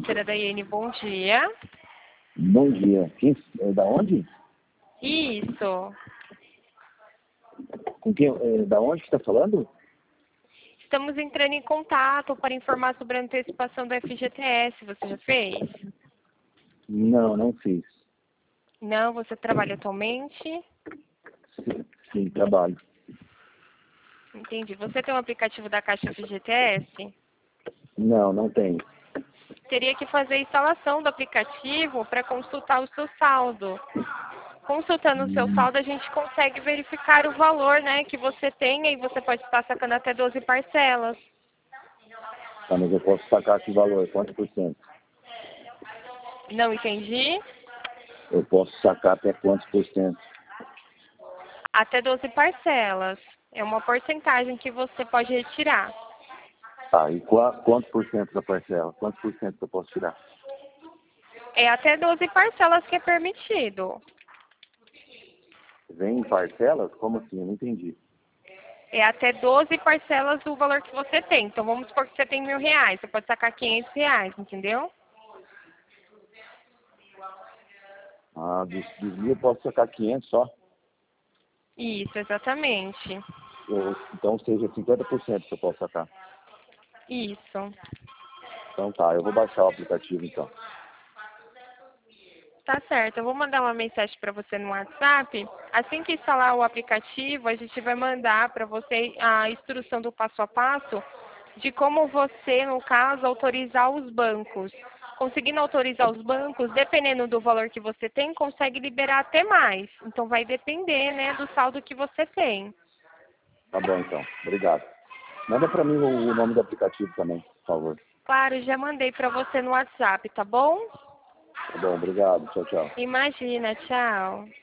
financeira da IN, bom dia. Bom dia. Quem, da onde? Isso. Com quem, da onde que está falando? Estamos entrando em contato para informar sobre a antecipação do FGTS. Você já fez? Não, não fiz. Não, você trabalha atualmente? Sim, trabalho. Entendi. Você tem um aplicativo da Caixa FGTS? Não, não tenho. Teria que fazer a instalação do aplicativo para consultar o seu saldo. Consultando o seu saldo, a gente consegue verificar o valor, né, que você tem, e você pode estar sacando até 12 parcelas. Tá, mas eu posso sacar esse valor, quanto por cento? Não entendi? Eu posso sacar até quantos por cento? Até 12 parcelas. É uma porcentagem que você pode retirar. Tá, e quanto por cento da parcela? Quantos por cento que eu posso tirar? É até 12 parcelas que é permitido. Vem em parcelas? Como assim? Eu não entendi. É até 12 parcelas do valor que você tem. Então, vamos supor que você tem R$1.000. Você pode sacar R$500, entendeu? Ah, dos 1.000 eu posso sacar 500 só? Isso, exatamente. Então seja 50% que eu posso sacar. Isso. Então tá, eu vou baixar o aplicativo então. Tá certo. Eu vou mandar uma mensagem para você no WhatsApp. Assim que instalar o aplicativo, a gente vai mandar para você a instrução do passo a passo de como você, no caso, autorizar os bancos. Conseguindo autorizar os bancos, dependendo do valor que você tem, consegue liberar até mais. Então, vai depender, né, do saldo que você tem. Tá bom então, obrigado. Manda pra mim o nome do aplicativo também, por favor. Claro, já mandei para você no WhatsApp, tá bom? Tá bom, obrigado. Tchau, tchau. Imagina, tchau.